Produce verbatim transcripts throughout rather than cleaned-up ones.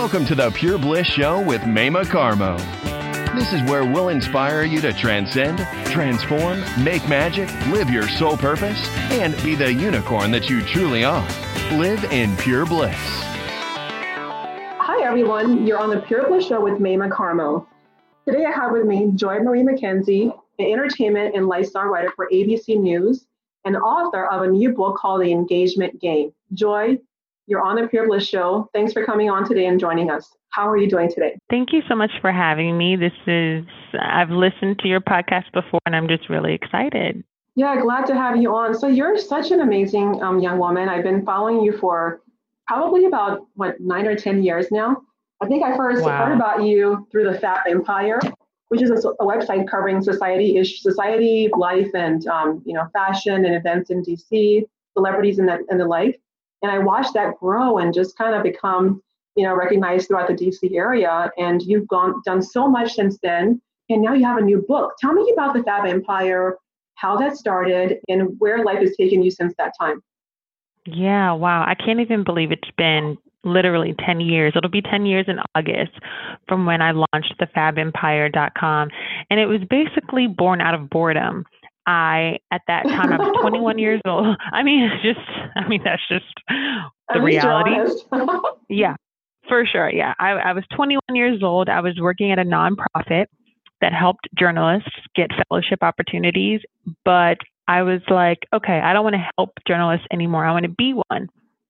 Welcome to the Pure Bliss Show with Mayma Carmo. This is where we'll inspire you to transcend, transform, make magic, live your soul purpose, and be the unicorn that you truly are. Live in pure bliss. Hi, everyone. You're on the Pure Bliss Show with Mayma Carmo. Today, I have with me Joy Marie McKenzie, an entertainment and lifestyle writer for A B C News and author of a new book called The Engagement Game. Joy, you're on the Pure Bliss Show. Thanks for coming on today and joining us. How are you doing today? Thank you so much for having me. This is, I've listened to your podcast before, and I'm just really excited. Yeah, glad to have you on. So you're such an amazing um, young woman. I've been following you for probably about, what, nine or ten years now. I think I first wow. heard about you through the Fab Empire, which is a, a website covering society, ish, society, life, and um, you know, fashion and events in D C, celebrities and the, and the like. And I watched that grow and just kind of become, you know, recognized throughout the D C area. And you've gone done so much since then. And now you have a new book. Tell me about the Fab Empire, how that started, and where life has taken you since that time. Yeah, wow. I can't even believe it's been literally ten years. It'll be ten years in August from when I launched the fab empire dot com. And it was basically born out of boredom. I, at that time, I was twenty-one years old. I mean, it's just, I mean, that's just the reality. Yeah, for sure. Yeah. I, I was twenty-one years old. I was working at a nonprofit that helped journalists get fellowship opportunities. But I was like, okay, I don't want to help journalists anymore. I want to be one.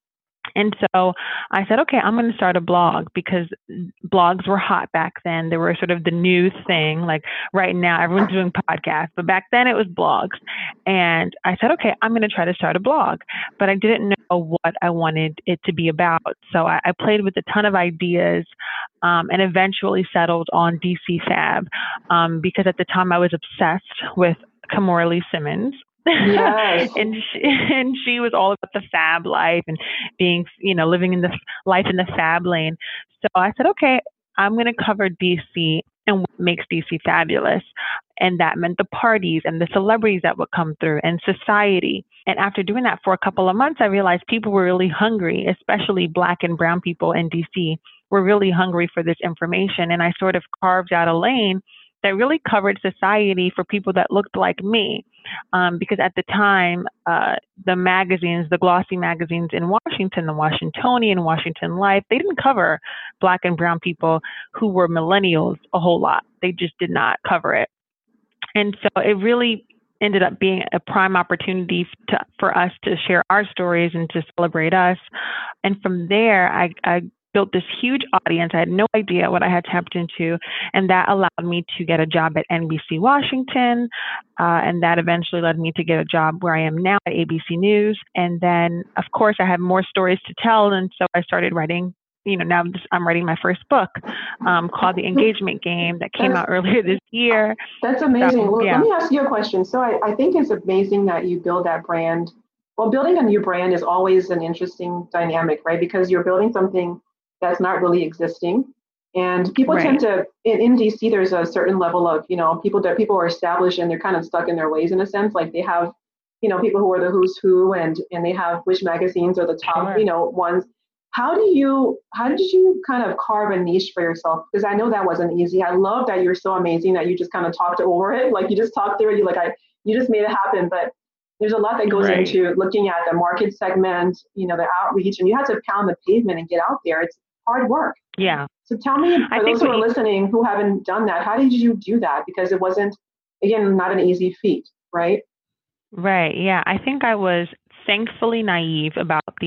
And so I said, okay, I'm going to start a blog because blogs were hot back then. They were sort of the new thing. Like right now, everyone's doing podcasts, but back then it was blogs. And I said, okay, I'm going to try to start a blog, but I didn't know what I wanted it to be about. So I, I played with a ton of ideas um, and eventually settled on D C Fab um, because at the time I was obsessed with Kimora Lee Simmons. Yes. and she, and she was all about the fab life and being, you know, living in the life in the fab lane. So I said, okay, I'm going to cover D C and what makes D C fabulous. And that meant the parties and the celebrities that would come through and society. And after doing that for a couple of months, I realized people were really hungry, especially Black and brown people in D C were really hungry for this information. And I sort of carved out a lane that really covered society for people that looked like me. Um, because at the time, uh, the magazines, the glossy magazines in Washington, the Washingtonian, Washington Life, they didn't cover Black and brown people who were millennials a whole lot. They just did not cover it. And so it really ended up being a prime opportunity to, for us to share our stories and to celebrate us. And from there, I, I built this huge audience. I had no idea what I had tapped into, and that allowed me to get a job at N B C Washington, uh, and that eventually led me to get a job where I am now at A B C News. And then, of course, I had more stories to tell, and so I started writing. You know, now I'm, just, I'm writing my first book um, called The Engagement Game that came that's, out earlier this year. That's amazing. So, well, yeah. Let me ask you a question. So I, I think it's amazing that you build that brand. Well, building a new brand is always an interesting dynamic, right? Because you're building something that's not really existing. And people right. tend to, in, in D C, there's a certain level of, you know, people that people are established and they're kind of stuck in their ways in a sense. Like they have, you know, people who are the who's who and, and they have which magazines are the top, Sure. you know, ones. How do you, how did you kind of carve a niche for yourself? Because I know that wasn't easy. I love that you're so amazing that you just kind of talked over it. Like you just talked through it. You like, I, you just made it happen. But there's a lot that goes right. into looking at the market segment, you know, the outreach, and you have to pound the pavement and get out there. It's hard work. Yeah. So tell me, for I those who are you, listening who haven't done that, how did you do that? Because it wasn't, again, not an easy feat, right? Right. Yeah. I think I was thankfully naive about the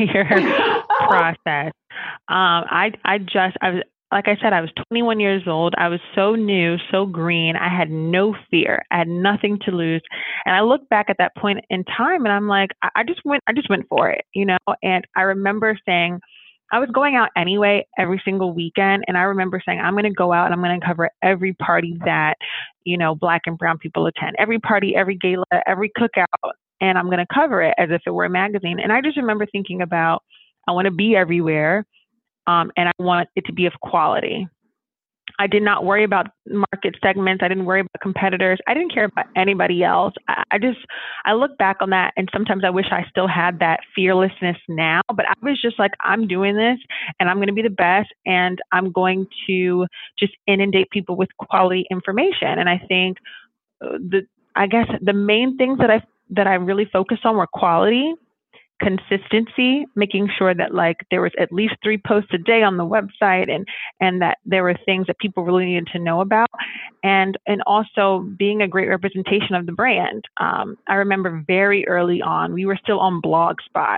entire process. Um, I, I just, I was, like I said, I was twenty-one years old. I was so new, so green. I had no fear. I had nothing to lose. And I look back at that point in time and I'm like, I, I just went, I just went for it, you know? And I remember saying, I was going out anyway every single weekend. And I remember saying, I'm going to go out and I'm going to cover every party that, you know, Black and brown people attend, every party, every gala, every cookout. And I'm going to cover it as if it were a magazine. And I just remember thinking about, I want to be everywhere. Um, and I want it to be of quality. I did not worry about market segments. I didn't worry about competitors. I didn't care about anybody else. I, I just, I look back on that and sometimes I wish I still had that fearlessness now, but I was just like, I'm doing this and I'm going to be the best and I'm going to just inundate people with quality information. And I think the, I guess the main things that I, that I really focused on were quality, consistency, making sure that like there was at least three posts a day on the website and and that there were things that people really needed to know about, and and also being a great representation of the brand. Um, I remember very early on, we were still on Blogspot,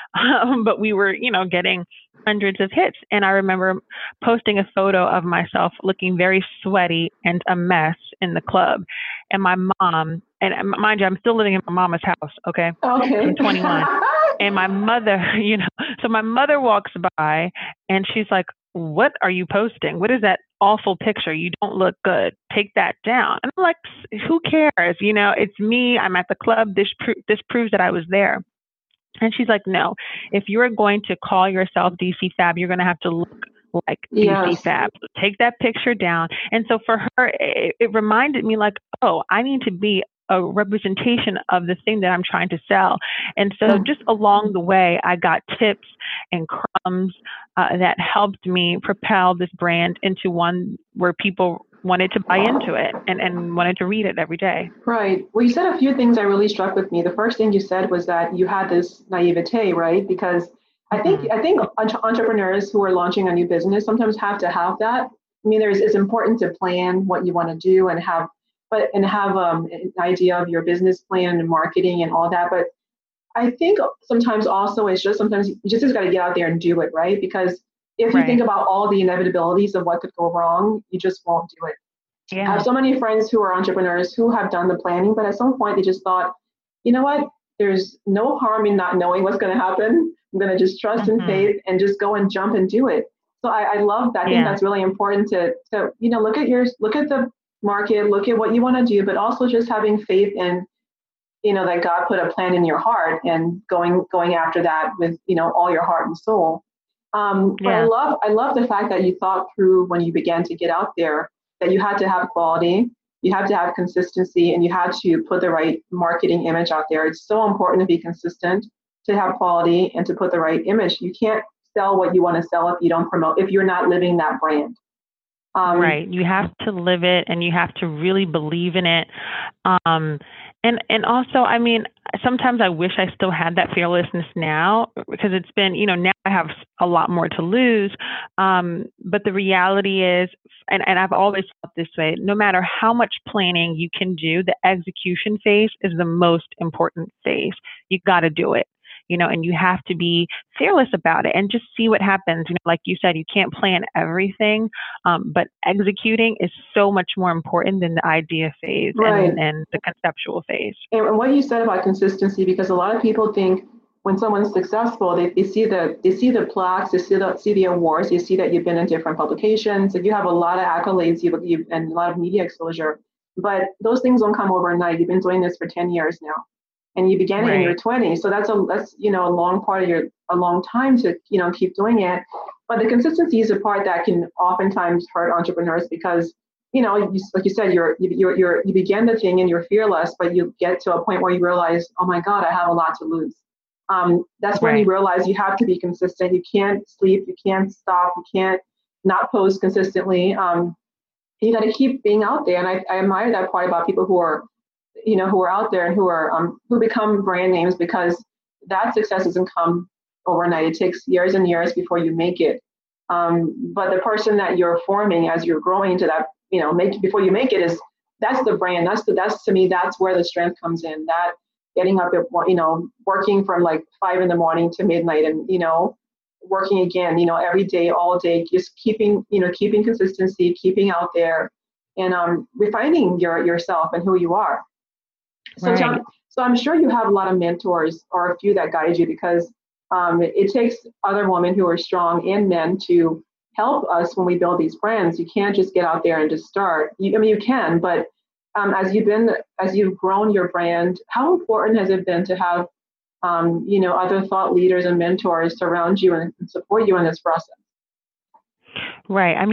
um, but we were, you know, getting hundreds of hits. And I remember posting a photo of myself looking very sweaty and a mess in the club. And my mom, and mind you, I'm still living in my mama's house, okay? Okay. I'm twenty-one. And my mother, you know, so my mother walks by and she's like, what are you posting? What is that awful picture? You don't look good. Take that down. And I'm like, who cares? You know, it's me. I'm at the club. This, pro- this proves that I was there. And she's like, no, if you're going to call yourself D C Fab, you're going to have to look like Yes. D C Fab. So take that picture down. And so for her, it, it reminded me like, oh, I need to be a representation of the thing that I'm trying to sell. And so just along the way, I got tips and crumbs uh, that helped me propel this brand into one where people wanted to buy into it and, and wanted to read it every day. Right. Well, you said a few things that really struck with me. The first thing you said was that you had this naivete, right? Because I think mm-hmm. I think entrepreneurs who are launching a new business sometimes have to have that. I mean, there's it's important to plan what you want to do and have, but and have um, an idea of your business plan and marketing and all that. But I think sometimes also it's just sometimes you just, just got to get out there and do it, right? Because if you right. think about all the inevitabilities of what could go wrong, you just won't do it. Yeah. I have so many friends who are entrepreneurs who have done the planning, but at some point they just thought, you know what, there's no harm in not knowing what's going to happen. I'm going to just trust mm-hmm. in faith and just go and jump and do it. So I, I love that. I yeah. think that's really important to, to, you know, look at your, look at the market, look at what you want to do, but also just having faith in, you know, that God put a plan in your heart and going, going after that with, you know, all your heart and soul. Um, yeah. But I love, I love the fact that you thought through when you began to get out there that you had to have quality, you had to have consistency, and you had to put the right marketing image out there. It's so important to be consistent, to have quality, and to put the right image. You can't sell what you want to sell if you don't promote, if you're not living that brand. Um, right. You have to live it and you have to really believe in it. Um, and, and also, I mean, sometimes I wish I still had that fearlessness now because it's been, you know, now I have a lot more to lose. Um, but the reality is, and, and I've always felt this way, no matter how much planning you can do, the execution phase is the most important phase. You got to do it. You know, and you have to be fearless about it and just see what happens. You know, like you said, you can't plan everything, um, but executing is so much more important than the idea phase right. and, and the conceptual phase. And what you said about consistency, because a lot of people think when someone's successful, they, they see the they see the plaques, they see the see the awards, they see that you've been in different publications, and you have a lot of accolades, you you and a lot of media exposure. But those things don't come overnight. You've been doing this for ten years now. And you began right. in your twenties, so that's a that's you know a long part of your a long time to you know keep doing it. But the consistency is a part that can oftentimes hurt entrepreneurs because you know you, like you said you're you you're you begin the thing and you're fearless, but you get to a point where you realize, oh my God, I have a lot to lose. Um, that's when right. you realize you have to be consistent. You can't sleep, you can't stop, you can't not post consistently. Um, you got to keep being out there, and I, I admire that part about people who are. you know, who are out there and who are, um, who become brand names because that success doesn't come overnight. It takes years and years before you make it. Um, but the person that you're forming as you're growing into that, you know, make before you make it is, that's the brand. That's the, that's to me, that's where the strength comes in, that getting up at, you know, working from like five in the morning to midnight and, you know, working again, you know, every day, all day, just keeping, you know, keeping consistency, keeping out there and um, refining your yourself and who you are. So, right. John, so I'm sure you have a lot of mentors or a few that guide you because um, it, it takes other women who are strong and men to help us when we build these brands. You can't just get out there and just start. You, I mean, you can, but um, as you've been, as you've grown your brand, how important has it been to have, um, you know, other thought leaders and mentors surround you and support you in this process? Right. I mean,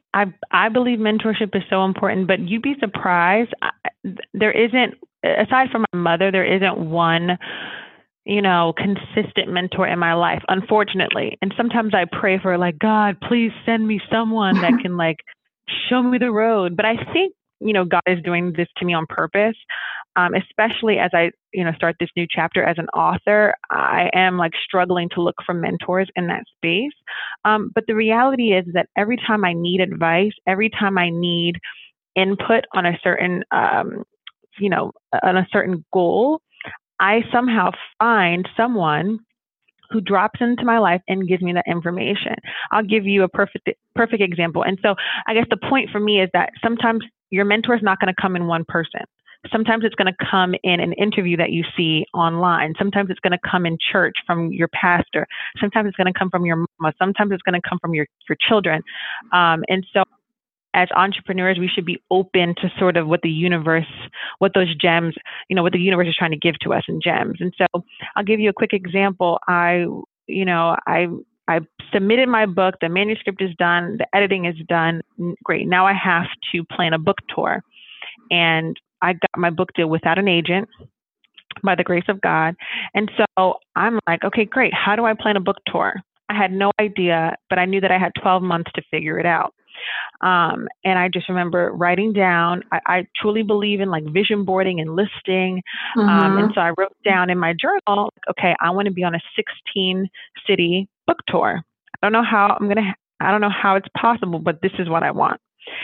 I I believe mentorship is so important, but you'd be surprised. I, there isn't, aside from my mother, there isn't one, you know, consistent mentor in my life, unfortunately. And sometimes I pray for like, God, please send me someone that can like show me the road. But I think, you know, God is doing this to me on purpose, um, especially as I, you know, start this new chapter as an author. I am like struggling to look for mentors in that space. Um, but the reality is that every time I need advice, every time I need input on a certain, um, you know, on a certain goal, I somehow find someone who drops into my life and gives me that information. I'll give you a perfect perfect example. And so I guess the point for me is that sometimes your mentor is not going to come in one person. Sometimes it's going to come in an interview that you see online. Sometimes it's going to come in church from your pastor. Sometimes it's going to come from your mama. Sometimes it's going to come from your, your children. Um, and so as entrepreneurs, we should be open to sort of what the universe, what those gems, you know, what the universe is trying to give to us in gems. And so I'll give you a quick example. I, you know, I, I submitted my book, the manuscript is done, the editing is done. Great. Now I have to plan a book tour. And I got my book deal without an agent by the grace of God. And so I'm like, okay, great. How do I plan a book tour? I had no idea, but I knew that I had twelve months to figure it out. Um, and I just remember writing down, I, I truly believe in like vision boarding and listing. Mm-hmm. Um, and so I wrote down in my journal, okay, I want to be on a sixteen city book tour. I don't know how I'm going to, I don't know how it's possible, but this is what I want.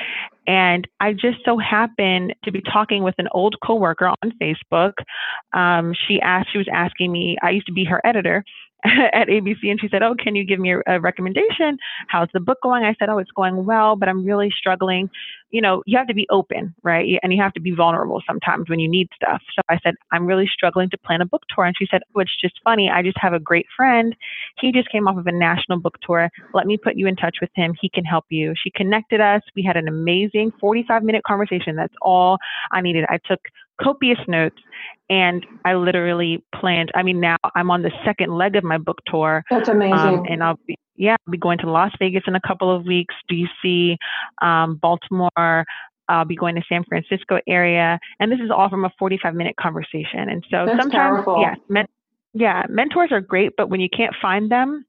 And I just so happened to be talking with an old coworker on Facebook. Um, she asked, she was asking me, I used to be her editor at A B C, and she said, oh, can you give me a, a recommendation? How's the book going? I said, oh, it's going well, but I'm really struggling. You know, you have to be open, right? And you have to be vulnerable sometimes when you need stuff. So I said, I'm really struggling to plan a book tour. And she said, oh, it's just funny. I just have a great friend. He just came off of a national book tour. Let me put you in touch with him. He can help you. She connected us. We had an amazing forty-five minute conversation. That's all I needed. I took copious notes, and I literally planned, I mean, now I'm on the second leg of my book tour. That's amazing. Um, and I'll be, yeah, I'll be going to Las Vegas in a couple of weeks, D C, um, Baltimore. I'll be going to San Francisco area. And this is all from a forty-five minute conversation. And so That's sometimes, powerful. yeah, men, yeah, mentors are great, but when you can't find them,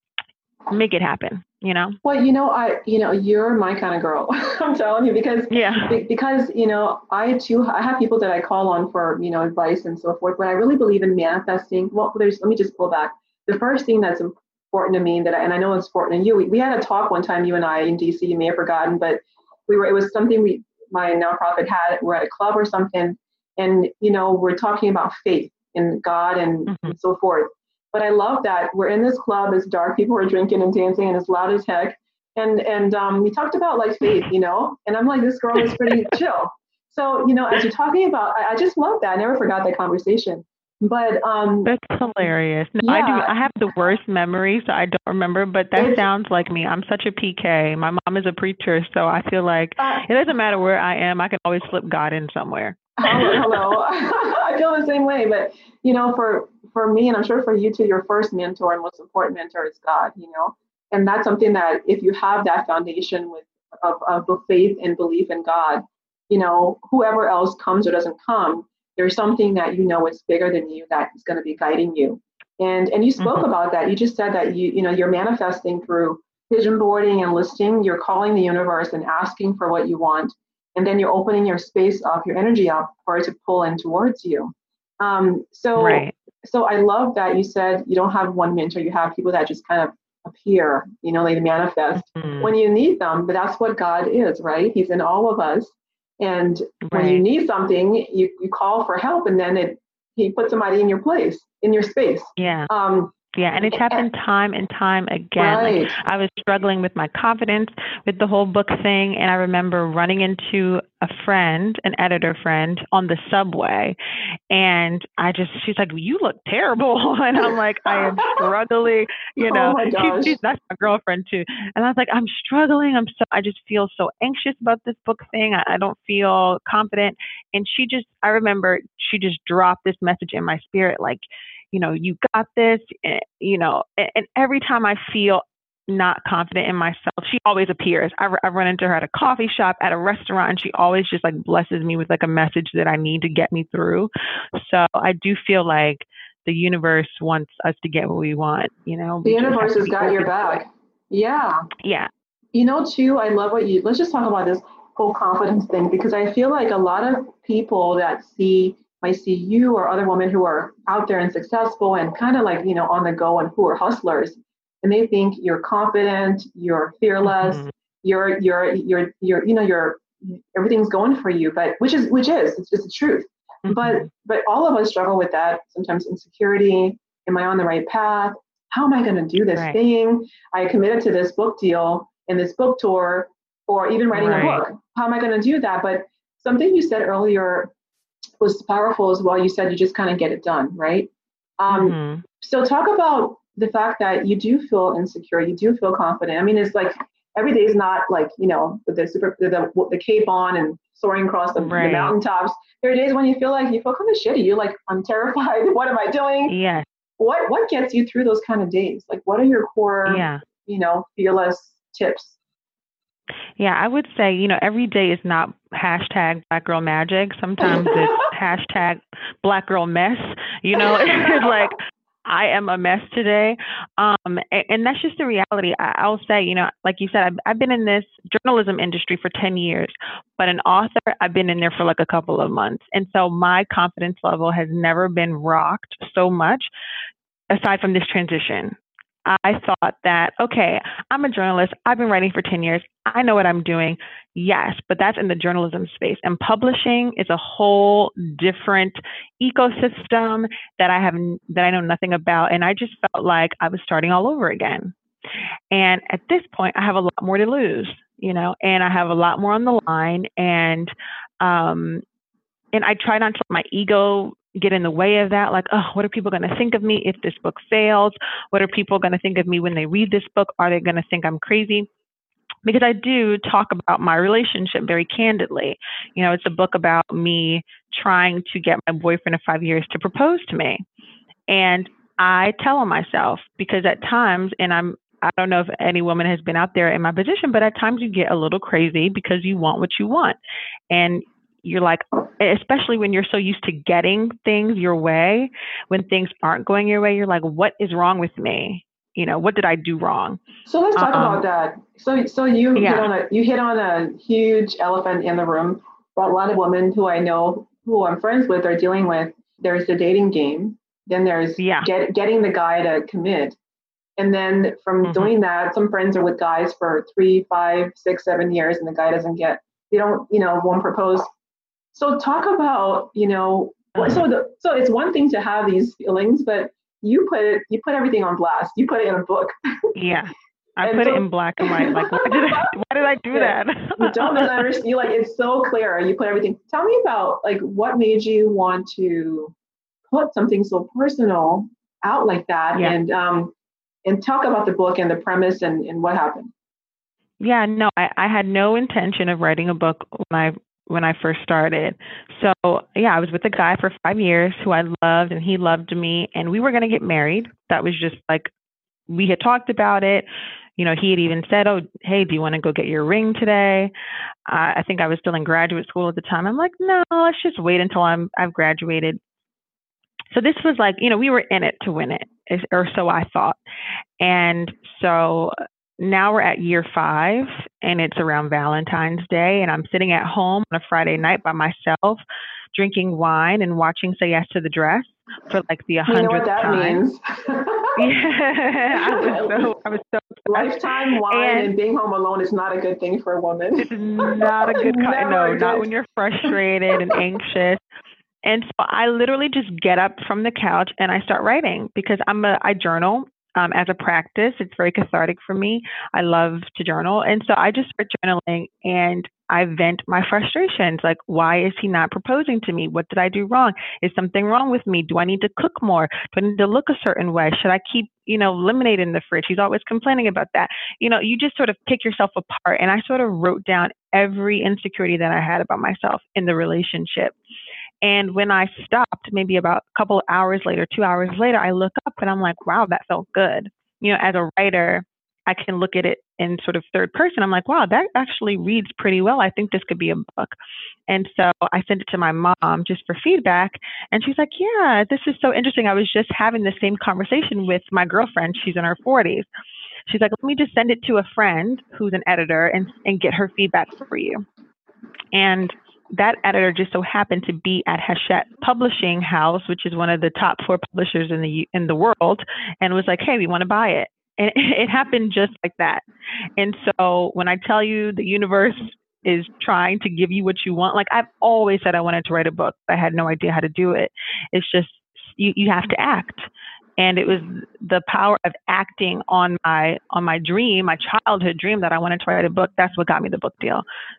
make it happen. You know? Well, you know, I, you know, you're my kind of girl. I'm telling you, because, yeah. because, you know, I too, I have people that I call on for, you know, advice and so forth, but I really believe in manifesting. Well, there's, let me just pull back. The first thing that's important to me that, I, and I know it's important to you, we, we had a talk one time, you and I in D C, you may have forgotten, but we were, it was something we, my nonprofit had, we're at a club or something. And, you know, we're talking about faith in God and, mm-hmm. and so forth. But I love that we're in this club, it's dark, people are drinking and dancing and it's loud as heck. And and um, we talked about like faith, you know, and I'm like, this girl is pretty chill. So, you know, as you're talking about, I, I just love that. I never forgot that conversation. But um, that's hilarious. No, yeah. I do. I have the worst memory, so I don't remember. But that it's, sounds like me. I'm such a P K. My mom is a preacher, so I feel like uh, it doesn't matter where I am. I can always slip God in somewhere. Hello, hello. I feel the same way. But you know, for for me, and I'm sure for you too, your first mentor and most important mentor is God. You know, and that's something that if you have that foundation with of of the faith and belief in God, you know, whoever else comes or doesn't come, there's something that you know is bigger than you that is going to be guiding you. And and you spoke mm-hmm. about that. You just said that you you know you're manifesting through vision boarding and listing. You're calling the universe and asking for what you want, and then you're opening your space up, your energy up for it to pull in towards you. Um, so right. so I love that you said you don't have one mentor. You have people that just kind of appear. You know, they manifest mm-hmm. when you need them. But that's what God is, right? He's in all of us. And right. when you need something, you, you call for help, and then it he puts somebody in your place, in your space. Yeah. Um, yeah. And it's happened time and time again. Right. Like, I was struggling with my confidence with the whole book thing. And I remember running into a friend, an editor friend, on the subway. And I just, she's like, you look terrible. And I'm like, I am struggling, you know, oh my gosh. She's, she's, that's my girlfriend too. And I was like, I'm struggling. I'm so, I just feel so anxious about this book thing. I, I don't feel confident. And she just, I remember she just dropped this message in my spirit, like, you know, you got this, you know, and, and every time I feel not confident in myself, she always appears. I, I run into her at a coffee shop, at a restaurant, and she always just like blesses me with like a message that I need to get me through. So I do feel like the universe wants us to get what we want, you know. The universe has got your back. Yeah. Yeah. You know, too, I love what you, let's just talk about this whole confidence thing, because I feel like a lot of people that see, might see you or other women who are out there and successful and kind of like, you know, on the go and who are hustlers, and they think you're confident, you're fearless, mm-hmm. you're, you're, you're, you're, you know, you're, everything's going for you, but which is, which is, it's just the truth. Mm-hmm. But, but all of us struggle with that. Sometimes insecurity. Am I on the right path? How am I going to do this right. thing? I committed to this book deal and this book tour, or even writing right. a book. How am I going to do that? But something you said earlier was powerful as well. You said you just kind of get it done, right? Um, mm-hmm. So talk about the fact that you do feel insecure, you do feel confident. I mean, it's like every day is not like, you know, with the super the, the, the cape on and soaring across the, right. the mountaintops. There are days when you feel like you feel kind of shitty. You're like, I'm terrified. What am I doing? Yeah. What what gets you through those kind of days? Like, what are your core, yeah. you know, fearless tips? Yeah, I would say, you know, every day is not hashtag Black Girl Magic. Sometimes it's hashtag Black Girl Mess. You know, it's like, I am a mess today. Um, and, and that's just the reality. I, I'll say, you know, like you said, I've, I've been in this journalism industry for ten years, but an author, I've been in there for like a couple of months. And so my confidence level has never been rocked so much aside from this transition. I thought that, okay, I'm a journalist. I've been writing for ten years. I know what I'm doing. Yes, but that's in the journalism space. And publishing is a whole different ecosystem that I have that I know nothing about. And I just felt like I was starting all over again. And at this point, I have a lot more to lose, you know, and I have a lot more on the line. And um, and I try not to let my ego get in the way of that. Like, oh, what are people going to think of me if this book fails? What are people going to think of me when they read this book? Are they going to think I'm crazy? Because I do talk about my relationship very candidly. You know, it's a book about me trying to get my boyfriend of five years to propose to me. And I tell him myself, because at times, and I'm, I don't know if any woman has been out there in my position, but at times you get a little crazy because you want what you want. And you're like, especially when you're so used to getting things your way, when things aren't going your way, you're like, what is wrong with me? You know, what did I do wrong? So let's talk um, about that. So, so you yeah. hit on a you hit on a huge elephant in the room that a lot of women who I know, who I'm friends with, are dealing with. There's the dating game. Then there's yeah. get, getting the guy to commit. And then from mm-hmm. doing that, some friends are with guys for three, five, six, seven years, and the guy doesn't get, they don't, you know, won't propose. So talk about, you know, so the, so it's one thing to have these feelings, but you put it, you put everything on blast. You put it in a book. Yeah, I put so, it in black and white. Like, why did I, why did I do yeah. that? You don't understand. You like, it's so clear. You put everything. Tell me about like what made you want to put something so personal out like that, yeah. and um, and talk about the book and the premise and, and what happened. Yeah, no, I, I had no intention of writing a book when I. when I first started. So yeah, I was with a guy for five years who I loved, and he loved me, and we were going to get married. That was just like, we had talked about it. You know, he had even said, oh, hey, do you want to go get your ring today? Uh, I think I was still in graduate school at the time. I'm like, no, let's just wait until I'm, I've graduated. So this was like, you know, we were in it to win it, or so I thought. And so now we're at year five, and it's around Valentine's Day, and I'm sitting at home on a Friday night by myself, drinking wine and watching Say Yes to the Dress for like the hundredth you know what that time. Means. Yeah, I was so, I was so lifetime wine and, and being home alone is not a good thing for a woman. It's not a good kind. No, not when you're frustrated and anxious. And so I literally just get up from the couch and I start writing, because I'm a I journal. Um, as a practice. It's very cathartic for me. I love to journal. And so I just start journaling and I vent my frustrations. Like, why is he not proposing to me? What did I do wrong? Is something wrong with me? Do I need to cook more? Do I need to look a certain way? Should I keep, you know, lemonade in the fridge? He's always complaining about that. You know, you just sort of pick yourself apart. And I sort of wrote down every insecurity that I had about myself in the relationship. And when I stopped, maybe about a couple of hours later, two hours later, I look up and I'm like, wow, that felt good. You know, as a writer, I can look at it in sort of third person. I'm like, wow, that actually reads pretty well. I think this could be a book. And so I sent it to my mom just for feedback. And she's like, yeah, this is so interesting. I was just having the same conversation with my girlfriend. She's in her forties. She's like, let me just send it to a friend who's an editor and, and get her feedback for you. And that editor just so happened to be at Hachette Publishing House, which is one of the top four publishers in the in the world, and was like, hey, we want to buy it. And it happened just like that. And so when I tell you the universe is trying to give you what you want, like I've always said I wanted to write a book. I had no idea how to do it. It's just, you, you have to act. And it was the power of acting on my on my dream, my childhood dream that I wanted to write a book. That's what got me the book deal.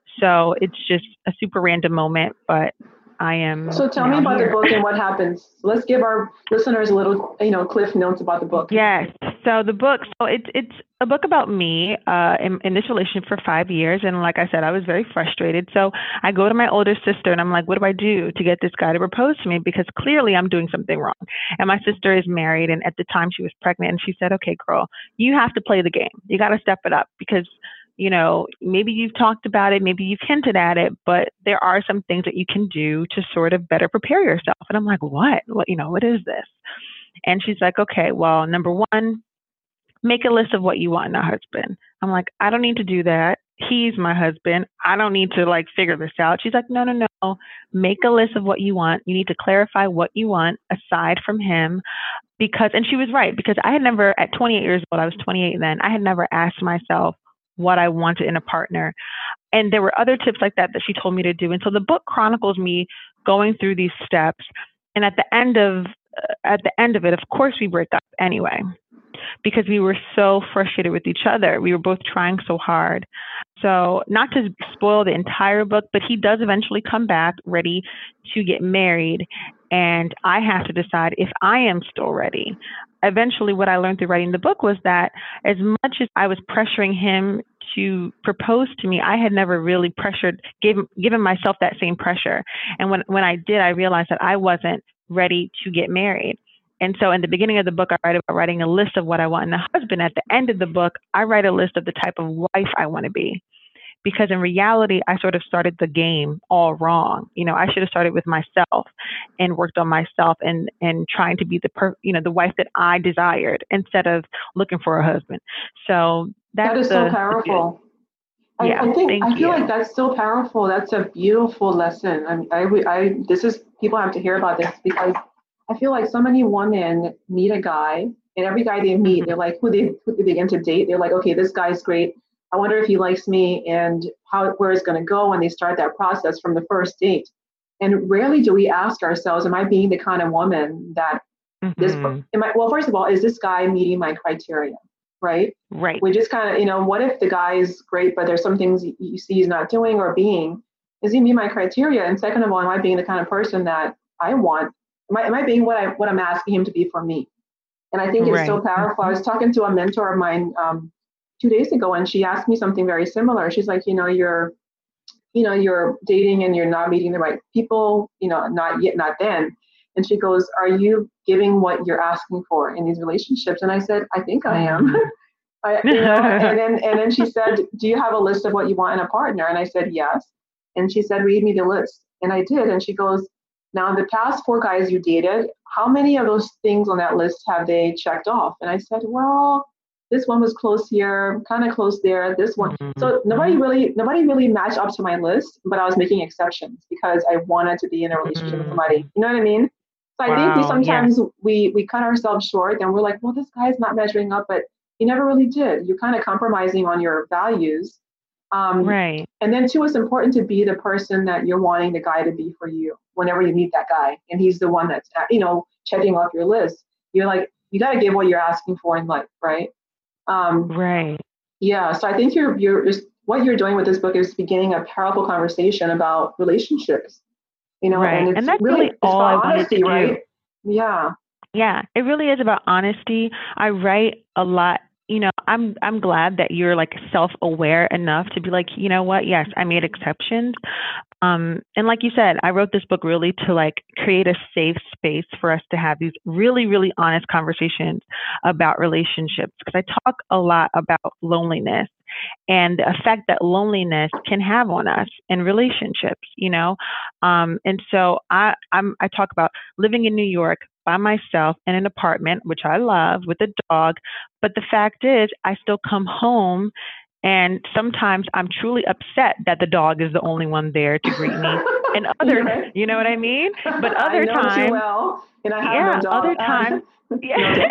So it's just a super random moment, but I am. So tell me about here. the book and what happens. Let's give our listeners a little, you know, cliff notes about the book. Yes. So the book, so it's it's a book about me uh, in, in this relationship for five years. And like I said, I was very frustrated. So I go to my older sister and I'm like, what do I do to get this guy to propose to me? Because clearly I'm doing something wrong. And my sister is married. And at the time she was pregnant. And she said, okay, girl, you have to play the game. You got to step it up because, you know, maybe you've talked about it, maybe you've hinted at it, but there are some things that you can do to sort of better prepare yourself. And I'm like, what? What, you know, what is this? And she's like, okay, well, number one, make a list of what you want in a husband. I'm like, I don't need to do that. He's my husband. I don't need to like figure this out. She's like, no, no, no. Make a list of what you want. You need to clarify what you want aside from him. Because, and she was right, because I had never, at twenty-eight years old, I was twenty-eight then, I had never asked myself what I wanted in a partner. And there were other tips like that that she told me to do. And so the book chronicles me going through these steps. And at the end of, uh, at the end of it, of course we break up anyway, because we were so frustrated with each other. We were both trying so hard. So not to spoil the entire book, but he does eventually come back ready to get married. And I have to decide if I am still ready. Eventually, what I learned through writing the book was that as much as I was pressuring him to propose to me, I had never really pressured, given, given myself that same pressure. And when, when I did, I realized that I wasn't ready to get married. And so in the beginning of the book, I write about writing a list of what I want in a husband. At the end of the book, I write a list of the type of wife I want to be. Because in reality, I sort of started the game all wrong. You know, I should have started with myself and worked on myself and, and trying to be the per, you know, the wife that I desired instead of looking for a husband. So that's that is the, so powerful. I, yeah, I think thank I feel you. like that's so powerful. That's a beautiful lesson. I, I, I, this is people have to hear about this because I feel like so many women meet a guy, and every guy they meet, mm-hmm. they're like, who they who they begin to date. They're like, okay, this guy's great. I wonder if he likes me and how where it's going to go. And they start that process from the first date. And rarely do we ask ourselves, am I being the kind of woman that mm-hmm. this? Am I, well, first of all, is this guy meeting my criteria? Right. Right. We just kind of, you know, what if the guy is great, but there's some things you see he's not doing or being? Is he meeting my criteria? And second of all, am I being the kind of person that I want? Am I, am I being what I what I'm asking him to be for me? And I think it's right. so powerful. I was talking to a mentor of mine um, two days ago, and she asked me something very similar. She's like, you know, you're, you know, you're dating and you're not meeting the right people, you know, not yet, not then. And she goes, are you giving what you're asking for in these relationships? And I said, I think I am. I, you know, and then and then she said, do you have a list of what you want in a partner? And I said, yes. And she said, read me the list. And I did. And she goes, now, the past four guys you dated, how many of those things on that list have they checked off? And I said, well, this one was close here, kind of close there, this one. Mm-hmm. So nobody really, nobody really matched up to my list, but I was making exceptions because I wanted to be in a relationship mm-hmm. with somebody. You know what I mean? So wow. I think we sometimes yeah. we, we cut ourselves short and we're like, well, this guy's not measuring up, but he never really did. You're kind of compromising on your values. Um, right. And then too, it's important to be the person that you're wanting the guy to be for you whenever you meet that guy. And he's the one that's, you know, checking off your list. You're like, you got to give what you're asking for in life. Right. Um, right. Yeah. So I think you're, you're just, what you're doing with this book is beginning a powerful conversation about relationships, you know, right. and it's and that's really, really all I wanted honesty, to do. Right? Yeah. Yeah. It really is about honesty. I write a lot you know, I'm I'm glad that you're like self-aware enough to be like, you know what? Yes, I made exceptions. Um, and like you said, I wrote this book really to like create a safe space for us to have these really, really honest conversations about relationships. Because I talk a lot about loneliness and the effect that loneliness can have on us in relationships, you know. Um, and so I, I'm, I talk about living in New York by myself in an apartment, which I love, with a dog. But the fact is, I still come home. And sometimes I'm truly upset that the dog is the only one there to greet me. And other, right. You know what I mean? But other I know times, too well, and I have yeah, no dog. other times, yeah.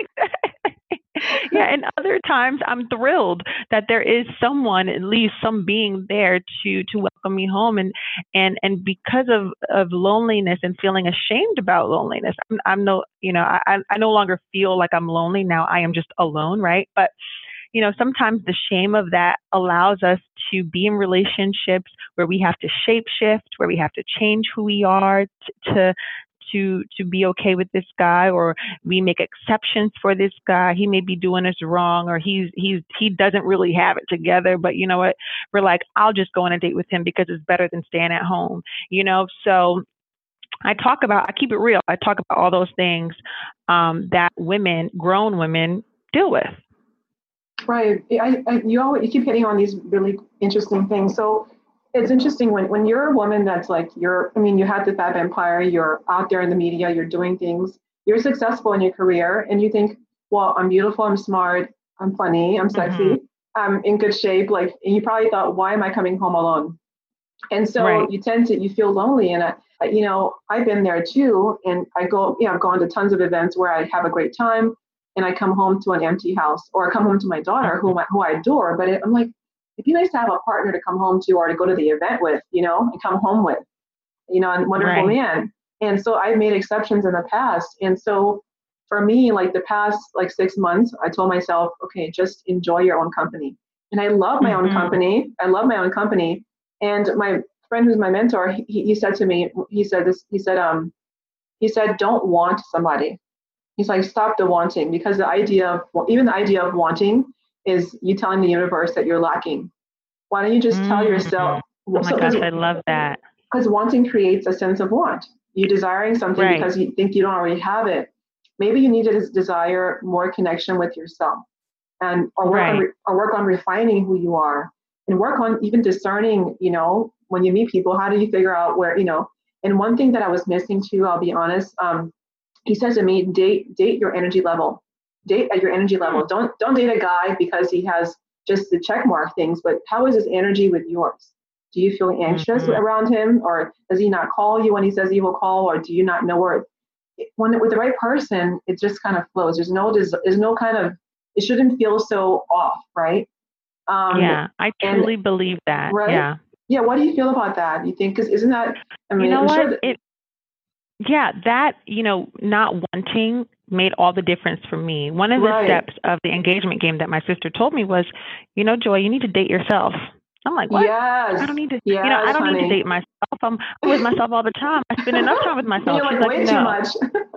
Yeah, and other times I'm thrilled that there is someone, at least some being there to to welcome me home, and and and because of of loneliness and feeling ashamed about loneliness, I'm, I'm no, you know, I I no longer feel like I'm lonely now. I am just alone, right? But you know, sometimes the shame of that allows us to be in relationships where we have to shape shift, where we have to change who we are t- to to to be okay with this guy, or we make exceptions for this guy. He may be doing us wrong, or he's he's he doesn't really have it together, but you know what? We're like, I'll just go on a date with him because it's better than staying at home, you know? So I talk about, I keep it real. I talk about all those things um, that women, grown women, deal with. Right. I, I, you always you keep hitting on these really interesting things. So it's interesting when, when you're a woman that's like, you're, I mean, you have the Fab Empire, you're out there in the media, you're doing things, you're successful in your career, and you think, well, I'm beautiful, I'm smart, I'm funny, I'm sexy, mm-hmm. I'm in good shape. Like, you probably thought, why am I coming home alone? And so right. you tend to, you feel lonely. And, I, you know, I've been there too. And I go, yeah, I've gone to tons of events where I have a great time, and I come home to an empty house, or I come home to my daughter who, who I adore. But it, I'm like, it'd be nice to have a partner to come home to, or to go to the event with, you know, and come home with, you know, and wonderful right. man. And so I've made exceptions in the past. And so for me, like the past like six months, I told myself, okay, just enjoy your own company. And I love my mm-hmm. own company. I love my own company. And my friend who's my mentor, he, he said to me, he said this, he said, um, he said, don't want somebody. He's like, stop the wanting, because the idea of, well, even the idea of wanting is you telling the universe that you're lacking. Why don't you just mm-hmm. tell yourself? Oh my so, gosh, I love that. Because wanting creates a sense of want. You're desiring something right. because you think you don't already have it. Maybe you need to desire more connection with yourself, and or work, right. on, or work on refining who you are, and work on even discerning, you know, when you meet people, how do you figure out where, you know, and one thing that I was missing too, I'll be honest, um, he says to me, date date your energy level. Date at your energy level. Don't don't date a guy because he has just the check mark things, but how is his energy with yours? Do you feel anxious mm-hmm. around him, or does he not call you when he says he will call, or do you not know where? When with the right person, it just kind of flows. There's no there's, there's no kind of, it shouldn't feel so off, right? Um, yeah, I truly and, believe that. Right? Yeah. Yeah. What do you feel about that? You think, because isn't that, I mean, you know I'm what? sure that, it, Yeah, that, you know, not wanting made all the difference for me. One of the right. steps of the engagement game that my sister told me was, you know, Joy, you need to date yourself. I'm like, what? Yes. I don't need to, yes, you know, I don't honey. need to date myself. I'm, I'm with myself all the time. I spend enough time with myself. You're like, She's way like, too no. much.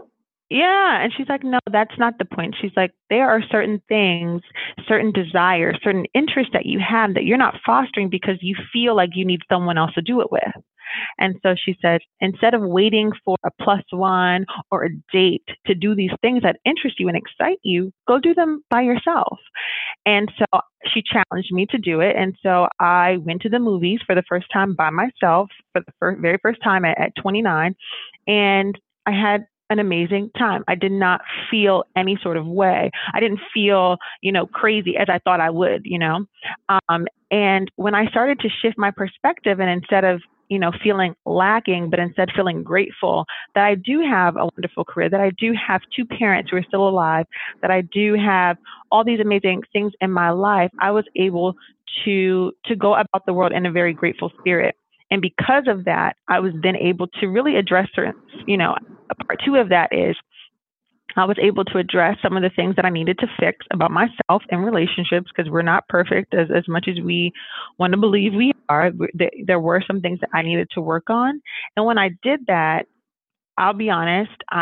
Yeah. And she's like, no, that's not the point. She's like, there are certain things, certain desires, certain interests that you have that you're not fostering because you feel like you need someone else to do it with. And so she said, instead of waiting for a plus one or a date to do these things that interest you and excite you, go do them by yourself. And so she challenged me to do it. And so I went to the movies for the first time by myself for the first, very first time at, at twenty-nine. And I had an amazing time. I did not feel any sort of way. I didn't feel, you know, crazy as I thought I would, you know. Um, and when I started to shift my perspective, and instead of, you know, feeling lacking, but instead feeling grateful that I do have a wonderful career, that I do have two parents who are still alive, that I do have all these amazing things in my life, I was able to to go about the world in a very grateful spirit. And because of that, I was then able to really address certain, you know, part two of that is I was able to address some of the things that I needed to fix about myself and relationships, because we're not perfect as, as much as we want to believe we are. There were some things that I needed to work on. And when I did that, I'll be honest, I,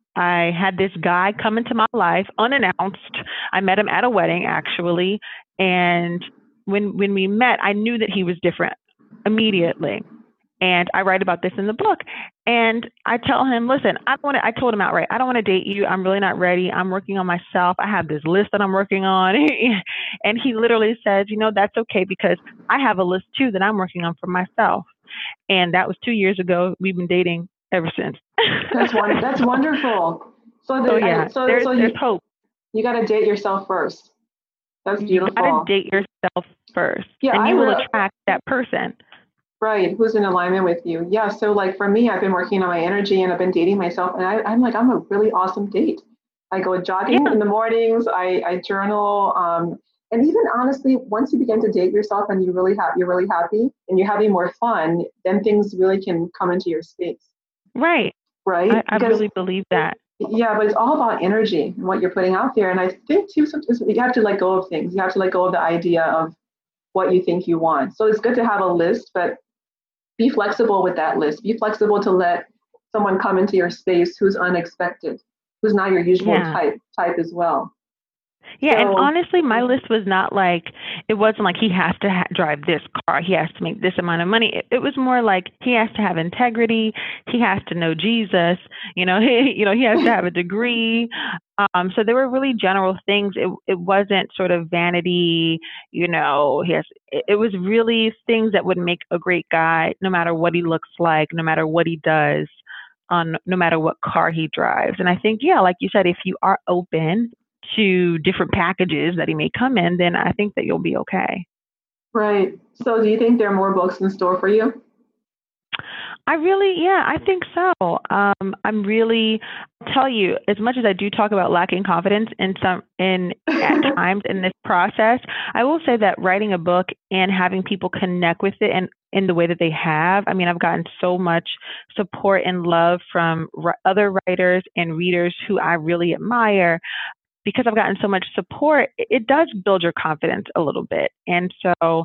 I had this guy come into my life unannounced. I met him at a wedding, actually. And when when we met, I knew that he was different immediately. And I write about this in the book. And I tell him, listen, I don't want to, I told him outright, I don't want to date you. I'm really not ready. I'm working on myself. I have this list that I'm working on. And he literally says, you know, that's okay, because I have a list too that I'm working on for myself. And that was two years ago. We've been dating ever since. That's wonderful. That's wonderful. So, the, oh, yeah, so, there's, so there's you, hope. You got to date yourself first. That's beautiful. You got to date yourself first. Yeah, and you I will re- attract that person. Right, who's in alignment with you. Yeah, so like for me, I've been working on my energy and I've been dating myself, and I, I'm like, I'm a really awesome date. I go jogging yeah. in the mornings, I, I journal, um, and even honestly, once you begin to date yourself and you really have, you're really happy and you're having more fun, then things really can come into your space. Right. Right. I, I because, really believe that. Yeah, but it's all about energy and what you're putting out there. And I think too, sometimes you have to let go of things. You have to let go of the idea of what you think you want. So it's good to have a list, but be flexible with that list. Be flexible to let someone come into your space who's unexpected, who's not your usual yeah. type type as well. Yeah, so, and honestly, my list was not like, it wasn't like he has to ha- drive this car, he has to make this amount of money. It, it was more like he has to have integrity, he has to know Jesus, you know, he, you know, he has to have a degree. Um, so there were really general things. It it wasn't sort of vanity, you know. He has. It, it was really things that would make a great guy, no matter what he looks like, no matter what he does, on no matter what car he drives. And I think, yeah, like you said, if you are open to different packages that he may come in, then I think that you'll be okay. Right. So do you think there are more books in store for you? I really, yeah, I think so. Um, I'm really, I'll tell you, as much as I do talk about lacking confidence in some, in at times in this process, I will say that writing a book and having people connect with it and in the way that they have, I mean, I've gotten so much support and love from r- other writers and readers who I really admire. Because I've gotten so much support, it does build your confidence a little bit. And so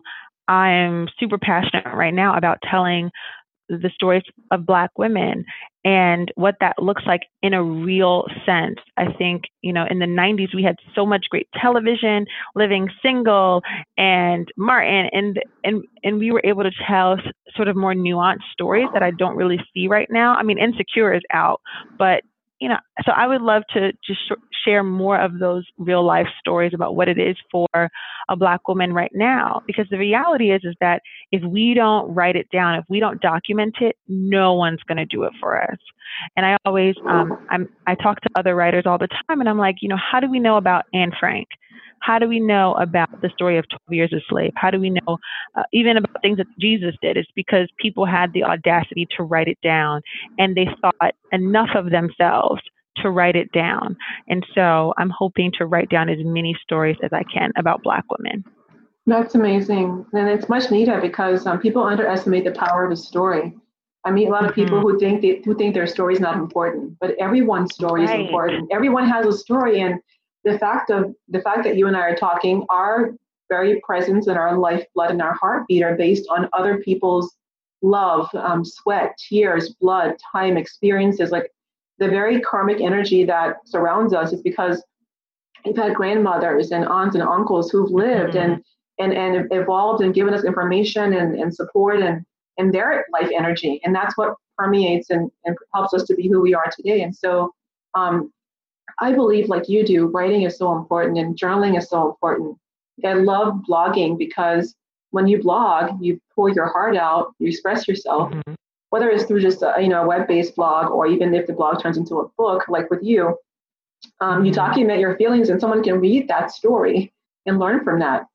I'm super passionate right now about telling the stories of Black women and what that looks like in a real sense. I think, you know, in the nineties, we had so much great television, Living Single and Martin, and and and we were able to tell sort of more nuanced stories that I don't really see right now. I mean, Insecure is out, but you know, so I would love to just sh- share more of those real life stories about what it is for a Black woman right now. Because the reality is, is that if we don't write it down, if we don't document it, no one's going to do it for us. And I always, um, I'm, I talk to other writers all the time, and I'm like, you know, how do we know about Anne Frank? How do we know about the story of twelve years a slave? How do we know uh, even about things that Jesus did? It's because people had the audacity to write it down, and they thought enough of themselves to write it down. And so I'm hoping to write down as many stories as I can about Black women. That's amazing. And it's much needed because um, people underestimate the power of a story. I meet a lot of Mm-hmm. people who think they, who think their story is not important, but everyone's story Right. is important. Everyone has a story, and the fact of the fact that you and I are talking, our very presence and our lifeblood and our heartbeat are based on other people's love, um, sweat, tears, blood, time, experiences. Like the very karmic energy that surrounds us is because we've had grandmothers and aunts and uncles who've lived Mm-hmm. and, and and evolved and given us information and, and support and and their life energy. And that's what permeates and, and helps us to be who we are today. And so um, I believe, like you do, writing is so important and journaling is so important. I love blogging because when you blog, you pour your heart out, you express yourself, Mm-hmm. whether it's through just a you know a web-based blog or even if the blog turns into a book, like with you. Um, Mm-hmm. You document your feelings, and someone can read that story and learn from that.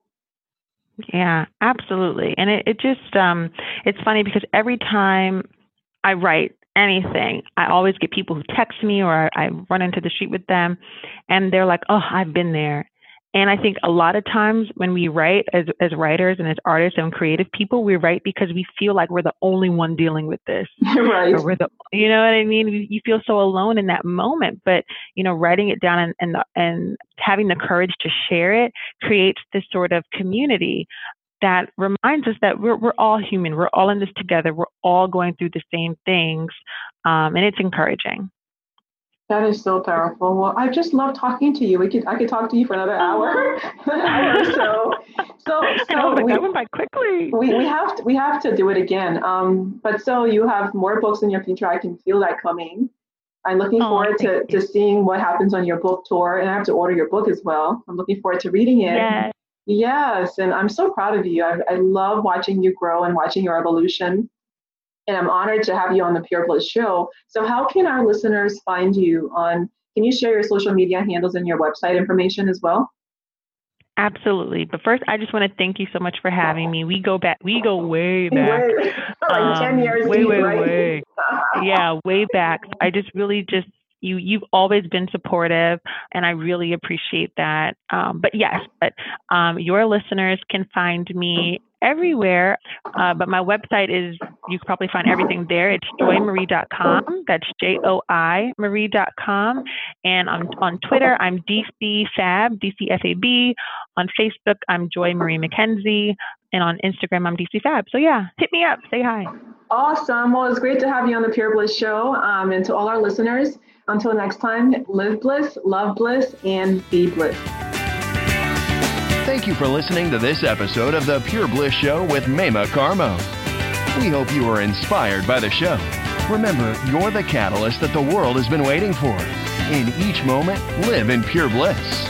Yeah, absolutely. And it, it just, um, it's funny because every time I write anything, I always get people who text me or I, I run into the street with them and they're like, oh, I've been there. And I think a lot of times when we write as, as writers and as artists and creative people, we write because we feel like we're the only one dealing with this. Right. Or we're the, you know what I mean? You feel so alone in that moment, but you know, writing it down and, and, and having the courage to share it creates this sort of community that reminds us that we're we're all human. We're all in this together. We're all going through the same things. Um, and it's encouraging. That is so powerful. Well, I just love talking to you. We could I could talk to you for another hour, hour or so. So, so know, but we, that went by quickly. We, we have to we have to do it again. Um, but so you have more books in your future. I can feel that coming. I'm looking Oh, forward to, to seeing what happens on your book tour, and I have to order your book as well. I'm looking forward to reading it. Yes. Yes, and I'm so proud of you. I, I love watching you grow and watching your evolution. And I'm honored to have you on the Pure Bliss Show. So how can our listeners find you on, can you share your social media handles and your website information as well? Absolutely. But first, I just want to thank you so much for having me. We go back, we go way back. Way, like um, ten years way, deep, way, right? way. Yeah, way back. I just really just, you, you've always been supportive, and I really appreciate that. Um, but yes, but um, your listeners can find me everywhere. Uh, but my website is, you can probably find everything there. It's joy marie dot com. That's J O I Marie dot com. And on, on Twitter, I'm D C Fab, D C F A B. On Facebook, I'm Joy Marie McKenzie. And on Instagram, I'm D C Fab. So yeah, hit me up, say hi. Awesome. Well, it's great to have you on the Pure Bliss Show. Um, and to all our listeners, until next time, live bliss, love bliss, and be bliss. Thank you for listening to this episode of the Pure Bliss Show with Mema Karmo. We hope you were inspired by the show. Remember, you're the catalyst that the world has been waiting for. In each moment, live in pure bliss.